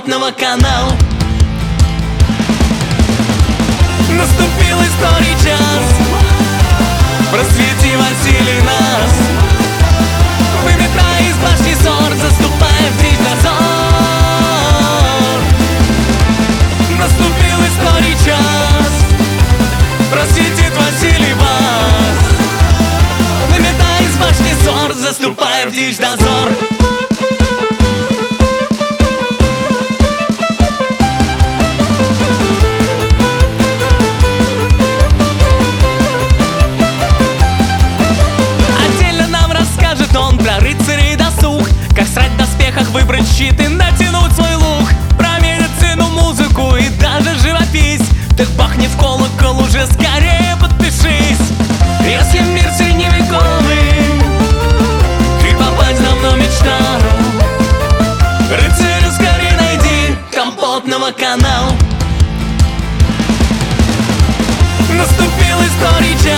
Компотного канал. Наступил историй час, просвети, Василий, нас. Выметай из башни ссор, заступай в день дозор. Наступил историй час, просветит Василий вас. Выметай из башни ссор, заступай в дичь дозор. Как срать в доспехах, выбрать щит и натянуть свой лук. Про медицину, музыку и даже живопись. Так бахни в колокол, уже скорее подпишись. Если мир средневековый ты попасть давно мечтал, рыцаря скорее найди Компотного канал. Наступил историй час,